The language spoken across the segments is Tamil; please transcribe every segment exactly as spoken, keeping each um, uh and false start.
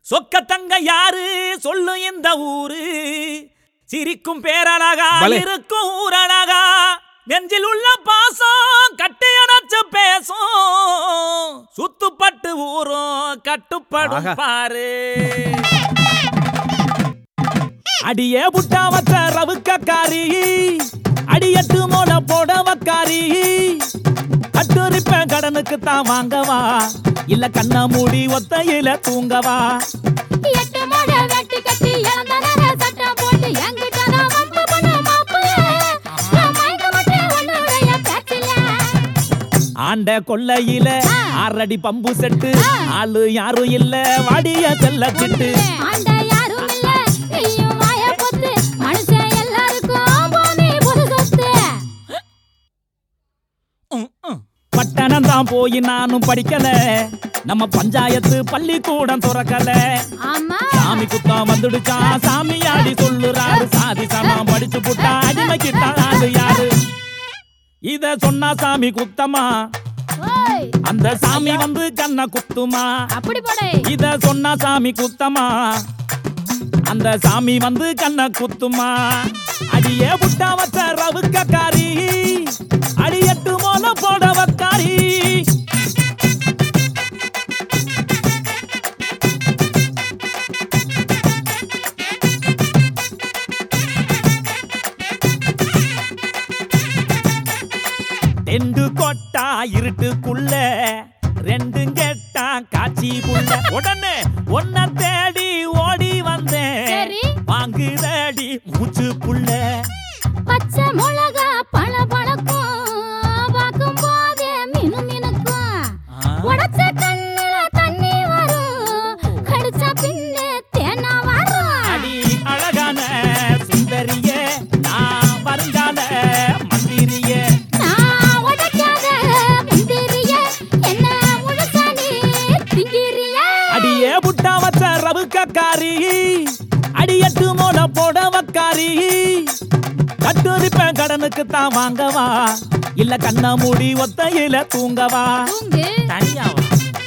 சொக்க தங்க யாரு சொல்லு இந்த ஊரு சிரிக்கும் பேரழகா இருக்கும் ஊரழகா நெஞ்சில் உள்ள பாசம் கட்டி அணைச்சு பேசும் சுத்துப்பட்டு ஊரும் கட்டுப்படும் பாரு அடியே புட்டா வச்ச ரவுக்காரி அடியட்டு மோட போடவக்காரி கட்டுரிப்பேன் கடனுக்கு தான் வாங்கவா இல்ல கண்ணா மூடி ஒத்தையில தூங்கவா எட்டு மோட வெட்டி கட்டி இளந்தனர சட்டம் போட்டு என்கிட்ட நான் வம்பு பண்ண மாப்பிள்ள நான் மயங்க மாட்டேன் உன்னுடைய பேச்சில ஆண்ட கொல்லையில ஆறடி பம்பு செட்டு ஆளு யாரும் இல்ல வாடிய செல்ல சிட்டு ஆண்ட யாரும் இல்ல நீயும் வாய பொத்து மனுஷன் எல்லாருக்கும் பூமி புது சொத்து பட்டணம் தான் போய் நானும் படிக்கல நம்ம பஞ்சாயத்து பள்ளிக்கூடம் துறக்கல சாமி குத்தம் வந்துடுச்சா சாமியாடி சொல்லுறாரு சாதி சமம் படிச்சு புட்டா அடிமைக்கிட்டா ஆளு யாரு இத சொன்னா சாமி குத்தமா அந்த சாமி வந்து கண்ண குத்துமா அப்படி போடே இத சொன்னா சாமி குத்தமா அந்த சாமி வந்து கண்ண குத்துமா அடியே புட்டா வச்ச ரவுக்காரி அடியட்டு மோல போடவக்காரி ரெண்டு கொட்டா இருட்டுக்குள்ள ரெண்டு கெட்டா காட்சி புள்ள உடனே ஒன்ன தேடி ஓடி வந்தேன் வாங்குதடி மூச்சு புள்ள பச்சை மிளகா பழ பழக்கும் பார்க்கும் போதே மினு மினுக்கும் உடச்ச கண்ணுல தண்ணி வரும் கடிச்ச பின்னே தேனா வரும் அடி அழகான சுந்தரியே நான் வருங்கால மந்திரியே நான் உடைக்காத முந்திரியே என்ன முழுசா நீ திங்கிறியே அடியே புட்டா வச்ச ரவுக்காரி அடியட்டு மோட போடவக்காரி கட்டுரிப்பேன் கடனுக்கு தான் வாங்கவா இல்ல கண்ணா மூடி ஒத்தையில தூங்கவா தனியாவா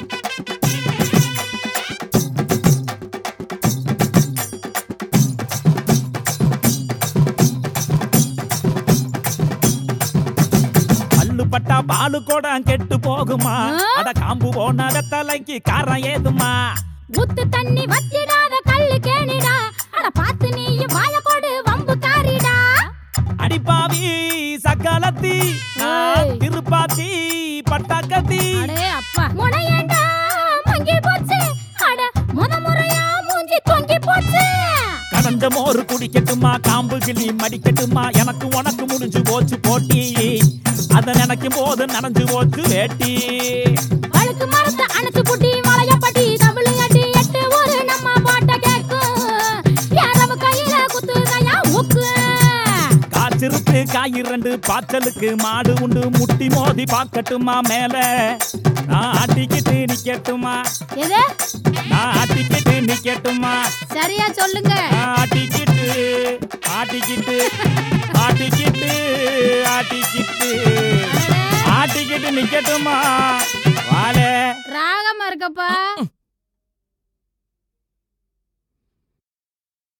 பல்லு பட்டா பாலு கோடம் கெட்டு போகுமா அட காம்பு போன வெத்தலைக்கு காரம் ஏதுமா முத்து தண்ணி வத்திடாத கல்லு கேணிடா அட பாத்து நீயும் வாய கொடு வம்பு காரிடா அடிப்பாவி சக்கலத்தி திருப்பாச்சி பட்டாக்கத்தி அடே அப்பா முனையண்டா மங்கி போச்சு அட முத முறையா மூஞ்சி தொங்கி போச்சு கடந்த மோறு குடிக்கட்டுமா காம்பு கிளி மடிக்கட்டுமா எனக்கு உனக்கு முடிஞ்சு போச்சு போட்டி அத நினைக்கும் போது நனைஞ்சு போச்சு வேட்டி வழுக்கு மரத்தை அணைச்சு புட்டி மலைய பட்டி தமிழ் அடி எட்டு ஒரு நம்ம பாட்ட கேக்கும் யாரவ கையில குத்துதையா ஊக்கு காய்ச்சிருக்கு காயிரண்டு பாச்சலுக்கு மாடு உண்டு முட்டி மோதி பாக்கட்டுமா மேல நான் ஆட்டிக்கிட்டு நிக்கட்டுமா எது நான் ஆட்டிக்கிட்டு நிக்கட்டுமா சரியா சொல்லுங்க ஆட்டிக்கிட்டு ஆட்டிக்கிட்டு ஆட்டிக்கிட்டு ஆட்டிக்கிட்டு ஆட்டிக்கிட்டு நிக்கட்டுமா வாழ ராகமா இருக்கப்பா